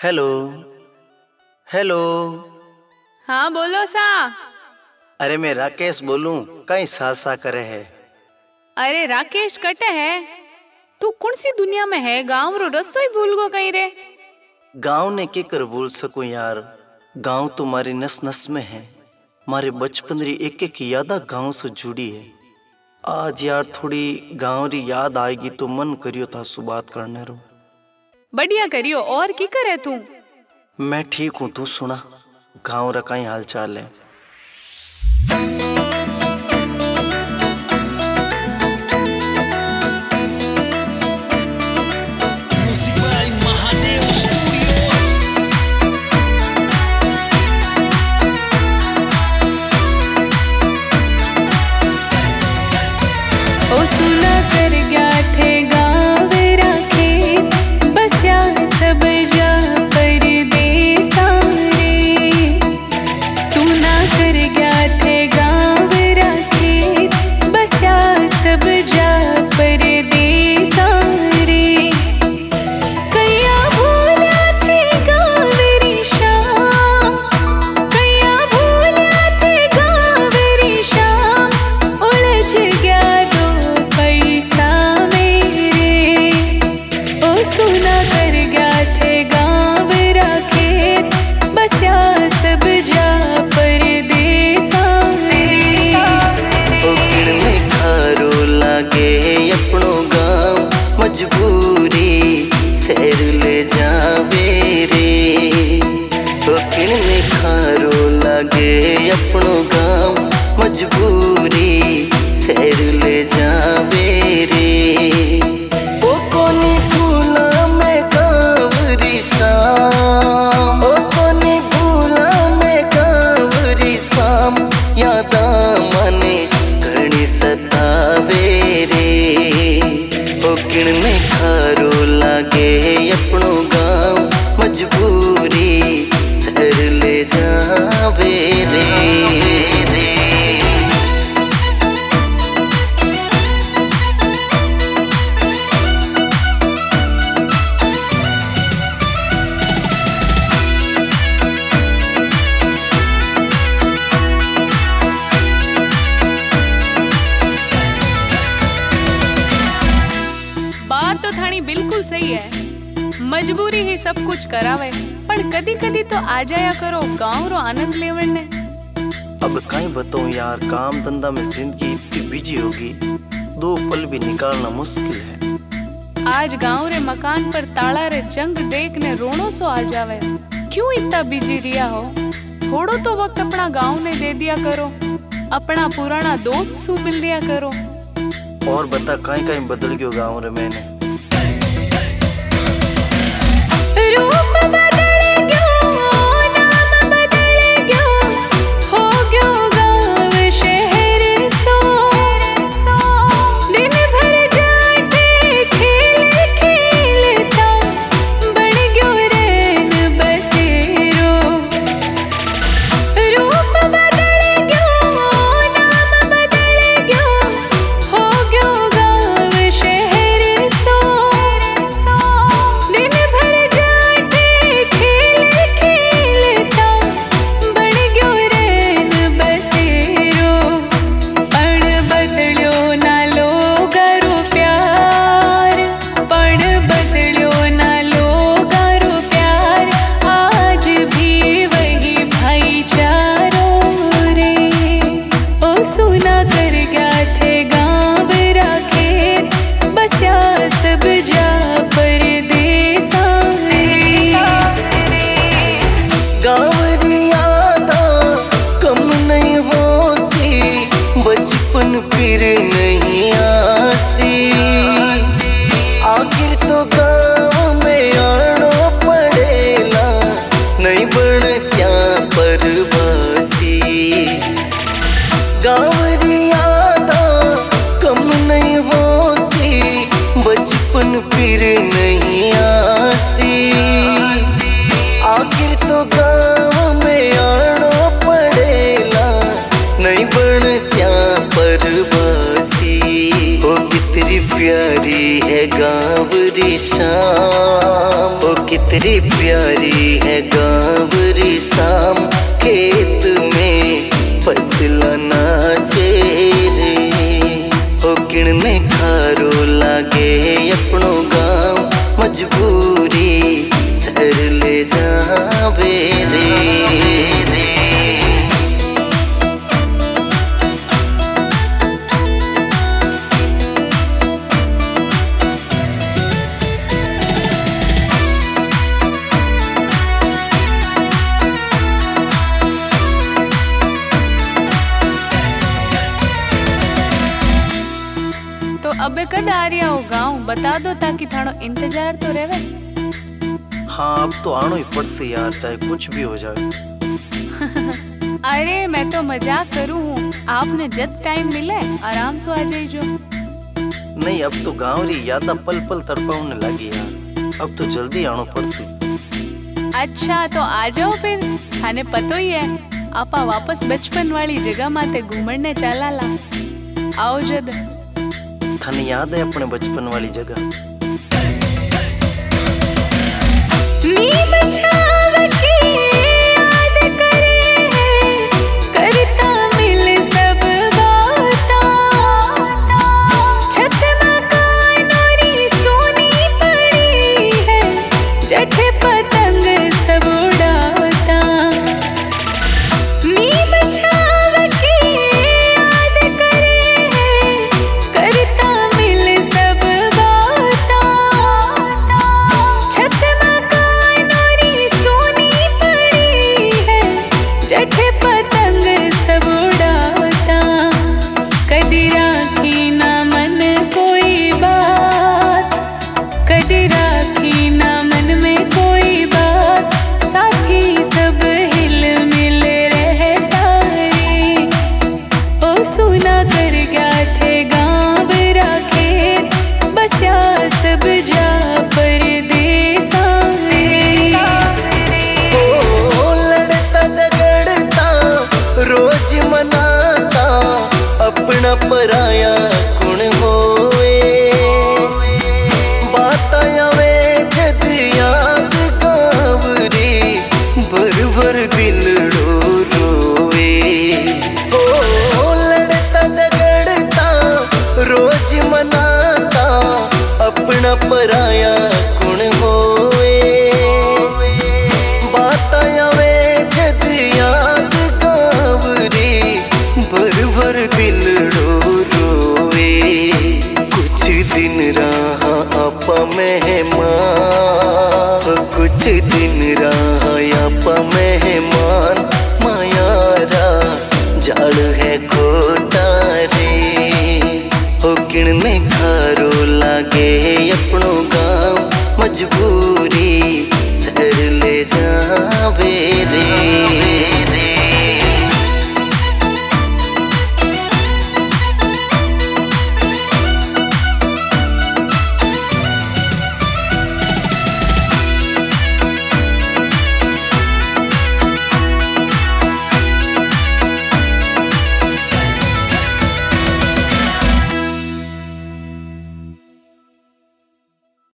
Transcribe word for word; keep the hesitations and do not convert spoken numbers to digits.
Hello. Hello. हाँ बोलो सा। अरे मैं राकेश बोलूं, कहीं सा सा करे है। अरे राकेश कटे है, तू कौन सी दुनिया में है? गांव रो रस्तो ही भूल गो कहीं रे। गांव ने के कर भूल सकूं यार, गांव तो मारी नस नस में है। मारे बचपन री एक एक यादा गांव से जुड़ी है। आज यार थोड़ी गांव री याद आएगी तो मन करियो था सु बात करने रो। बढ़िया करियो। और की करे तू? मैं ठीक हूँ, तू सुना गांव रा कहीं हाल चाल है? ओ सुना कर गया थे गाँव राखे, बस यार सब जा परदेस रे। सुना कर गया थे गाँव राखे, बस यार सब जा परदेस रे। कैया भूला थे गाँव री शाम, कैया भूला थे गाँव री शाम, उलझ गया पैसा मेरे। ओ सुना कर गया थे गाँव राखे, बस यार सब जा परदेस रे। ओ किड़ने खारो लागे अपनो गांव, मजबूरी सैर ले जावे रे। ओ किड़ने खारो लागे अपनो गांव, मजबूरी सैर ले जावे रे। ओ कोनी भूला मैं गाँव री शाम, ओ कोनी भूला मैं गाँव री शाम, यादा मने घणी सतावे रे। ओ किड़ने खारो लागे अपनो गाँव, मजबूरी सैर ले जावे रे। बात तो थानी बिल्कुल सही है, मजबूरी ही सब कुछ करावे। पर कदी कदी तो आ जाया करो गाँव रो आनंद लेवन ने। अब कहीं बताऊं यार, काम धंधा में जिंदगी इतनी बिजी होगी, दो पल भी निकालना मुश्किल है। आज गाँव रे मकान पर ताला रे जंग देखने रोनो सो आ जावे। क्यों इतना बिजी रिया हो? थोड़ो तो वक्त अपना गाँव ने दे दिया करो, अपना पुराना दोस्त सु मिल लिया करो। और बता कहीं कहीं बदल गयो गाँव रे मैंने। रूप बदल गयो, नाम बदल गयो, हो गयो गाँव शहर सो। दिन भर जाते खेल खेलता, बन गयो रैन बसेरो। रूप बदल गयो, नाम बदल गयो, हो गयो गाँव शहर सो। दिन भर जाते खेल खेलता, बन गयो रैन बसेरो। पण बदल्यो ना लोगारो प्यार, पण बदल्यो ना लोगारो प्यार, आज भी वही भाईचारो रे। ओ सुना कर गया थे गाँव राखे, बस यार सब जा परदेस रे। गाँव री यादा कम नहीं होती, बचपन फिर नहीं आसी। आखिर तो गाँव में आनो पड़ेला, नहीं बन स्या परवासी। गाँव री यादा कम नहीं होती, बचपन फिर नहीं आसी। आखिर तो गाँव में आनो पड़ेला, नहीं बन स्या परवासी। ओ कितनी प्यारी है गाँव री शाम, ओ कितनी प्यारी है गाँवरी शाम, खेत में फसला नाचे रे। ओ किणने खारो लागे अपनो गाँव, मजबूरी सर ले जावे रे। अबे कद आ रहा हो गाँव, बता दो ताकि थानो इंतजार तो रहे। हाँ अब तो आनो ही पड़ से यार, चाहे कुछ भी हो जाए। अरे मैं तो मजाक करूँ हूँ, आपने जब टाइम मिले आराम से आ जाइए। नहीं अब तो गाँव री यादा पल पल तड़पाने लगी यार, अब तो जल्दी आनो पड़ से। अच्छा तो आ जाओ फिर, थाने पतो ही है आपा वापस बचपन वाली जगह माते घूमने चला ला। आओ जद। थाने याद है अपने बचपन वाली जगह? पराया कुण होए, बाताया वे जद याद गावरी, भर भर दिलड़ो रोए। ओ लड़ता झगड़ता रोज मनाता, अपना पराया कुण होए, बाताया वे जद याद गावरी, भर भर दिलड़ो रोए। कुछ दिन रहा आपा मेहमान, कुछ दिन रहा आपा मेहमान, मायारा जाड़ है खोटा रे। ओ किणने खारो लागे अपनो गाँव, मजबूरी सर ले जावे रे।